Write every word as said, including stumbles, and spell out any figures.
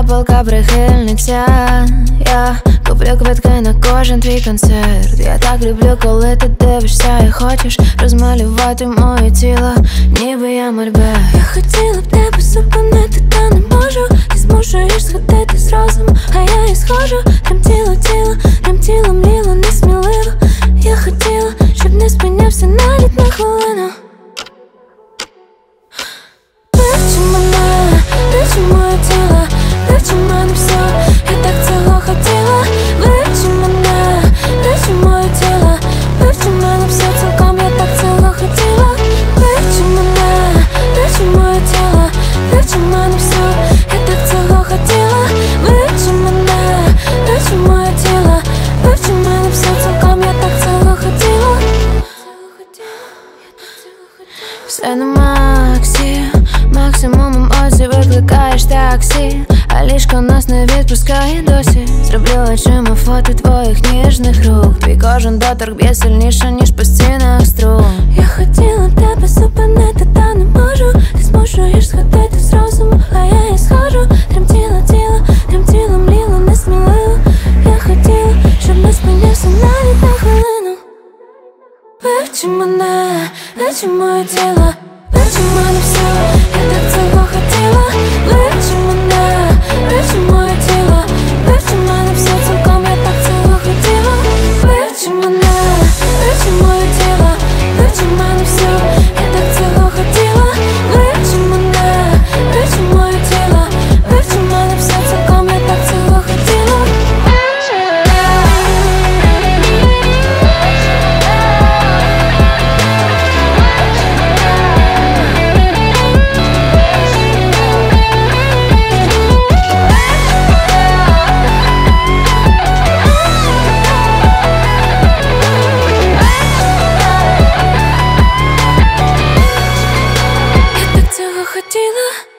я палка прихильниця. Я куплю квитки на кожен твій концерт. Я так люблю, коли ти дивишся і хочеш розмалювати моє тіло, ніби я мольберт. Я хотіла б тебе зупинити, та не можу. Ти змушуєш сходити з розуму, а я і схожу. Тремтіло тіло, тремтіло, мліло, несміливо. Я хотіла, щоб не спинявся навіть на хвилину. Вивчи мене, вивчи моє тіло, вивчи мене все, я так цього хотіла. Вивчи мене, вивчи моє тіло, вивчи мене все цілком, я так цього хотіла. Вивчи мене, вивчи моє тіло, вивчи мене все, я так цього хотіла. Вивчи мене, вивчи моє тіло, вивчи мене все цілком, я так цього хотіла. Все на максі, максимумом озі викликаєш таксі, а ліжко нас не відпускає досі. Зроблю очима фото твоїх ніжних рук. Твій кожен доторк б'є сильніше, ніж по стінах струн. Я хотіла тебе зупинити, та не можу. Ти змушуєш сходити з розуму, а я і схожу. Тремтіло тіло, тремтіло, мліло, несміливо. Я хотіла, щоб не спинявся навіть на хвилину. Вивчи мене, вивчи моє тіло, вивчи мене все, я так цього хотіла. Вивчи мене, вивчи моє тіло, вивчи мене все цілком, я так цього хотіла. Вивчи мене, вивчи моє тіло, вивчи мене все, я так цього хотіла. Вивчи мене, вивчи моє тіло, вивчи мене все цілком, я так цього хотіла. Я так цього хотіла.